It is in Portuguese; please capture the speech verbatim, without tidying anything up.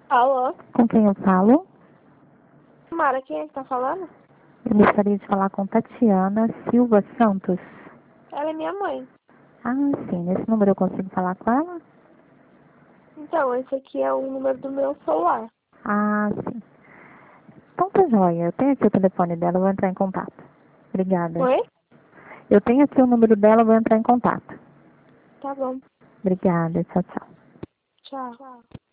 Alô? Com quem eu falo? Mara, quem é que tá falando? Eu gostaria de falar com Tatiana Silva Santos. Ela é minha mãe. Ah, sim. Nesse número eu consigo falar com ela? Então, esse aqui é o número do meu celular. Ah, sim. Então tá joia. Eu tenho aqui o telefone dela, eu vou entrar em contato. Obrigada. Oi? Eu tenho aqui o número dela, eu vou entrar em contato. Tá bom. Obrigada. Tchau, tchau. Tchau.